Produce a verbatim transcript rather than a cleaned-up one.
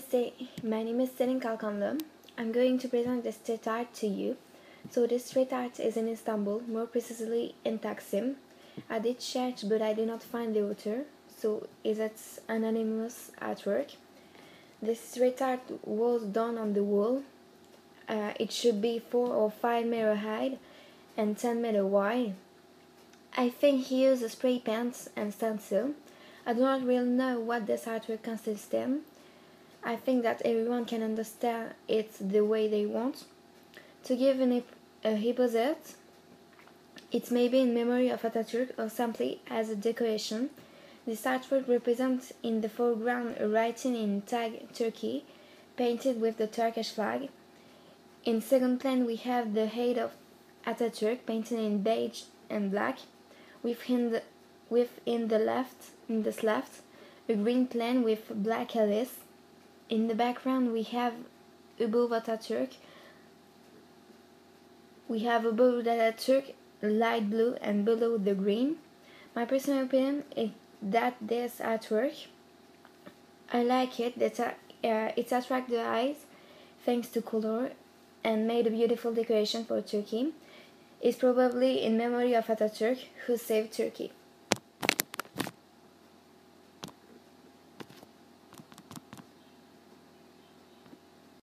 Namaste, my name is Selin Kalkanlı. I'm going to present the street art to you. So this street art is in Istanbul, more precisely in Taksim. I did search but I did not find the author, so it's anonymous artwork. This street art was done on the wall. Uh, it should be four or five meter high and ten meter wide. I think he used spray paints and stencil. I do not really know what this artwork consists in. I think that everyone can understand it the way they want. To give an, a hypothesis, it may be in memory of Atatürk or simply as a decoration. This artwork represents in the foreground a writing in Tag Turkey, painted with the Turkish flag. In second plan we have the head of Atatürk painted in beige and black. Within the, within the left, in this left, a green plan with black Alice. In the background we have above Atatürk, we have above Atatürk light blue and below the green. My personal opinion is that this artwork, I like it, that uh, it attracts the eyes thanks to color and made a beautiful decoration for Turkey. It's probably in memory of Atatürk who saved Turkey.